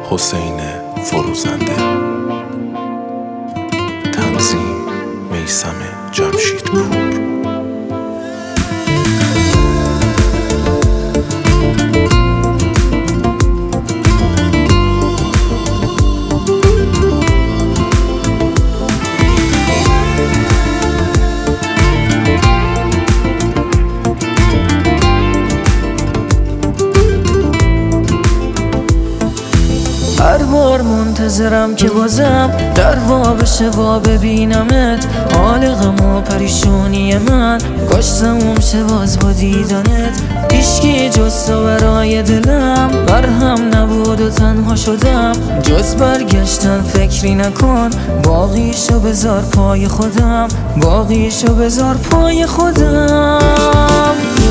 حسین فروزنده. تنظیم میثم جمشیدپور. هر بار منتظرم که بازم در وا بشه و ببینمت. حال غم و پریشونی من کاش تموم شه باز با دیدنت. هیچکی جز تو برای دلم مرهم نبود و تنها شدم. جز برگشتن فکری نکن، باقیشو بذار پای خودم، باقیشو بذار پای خودم.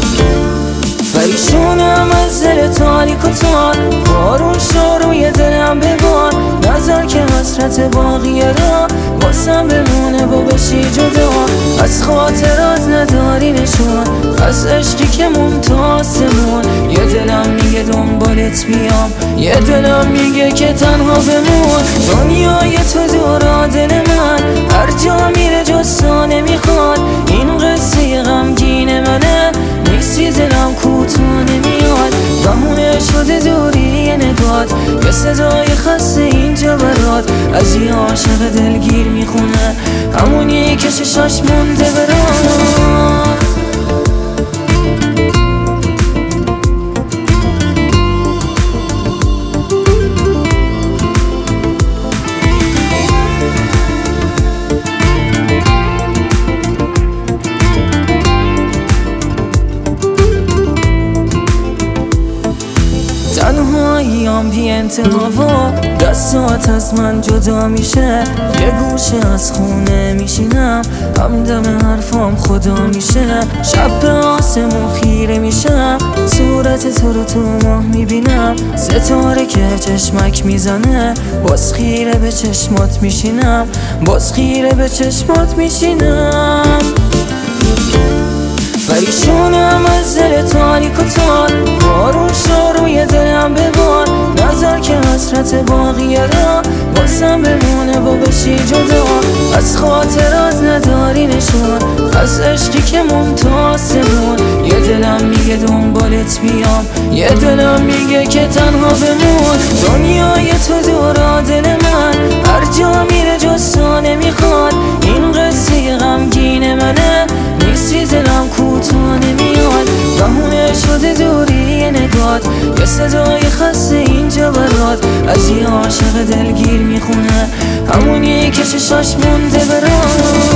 پریشونم از دل تاریک و تار، بارون شو روی دلم ببار. نظر که حسرت باقیه را واسم بمونه و بشی جدا. از خاطرات نداری نشون، از عشقی که ممتازمون. یه دلم میگه دنبالت بیام، یه دلم میگه که تنها بمون. دنیای تو دورا دل من، هر جا میره جز تو نمیخواد. این قصه غمگین منه، نیستی دلم کوتاه نمیاد. بهونه شده دوری نگات، یه صدای خسته اینجا برات. از یه عاشق دلگیر میخونه، همونی که چشاش مونده برات. تنهاییام بی انتها و دستات از من جدا میشه. یه گوشه از خونه میشینم، همدم حرفام خدا میشه. شب به آسمون خیره میشم، صورت تو رو تو ماه میبینم. ستاره که چشمک میزنه، باز خیره به چشمات میشینم، باز خیره به چشمات میشینم. پریشونم از دل تاریک و تار، بارون شو روی دلم ببار. نظر که حسرت باقیه را واسم بمونه و بشی جدا. از خاطرات نداری نشون، از عشقی که ممتازمون. یه دلم میگه دنبالت بیام، یه دلم میگه که تنها بمون. دنیای تو دورا دل من، هر جا میره جز تو نمیخواد. این قصه غمگین منه، نیستی دلم کوتاه نمیاد. بهونه شده دوری نگات، یه صدای خسته اینجا برات. از یه عاشق دلگیر میخونه، همونی که چشاش مونده برات.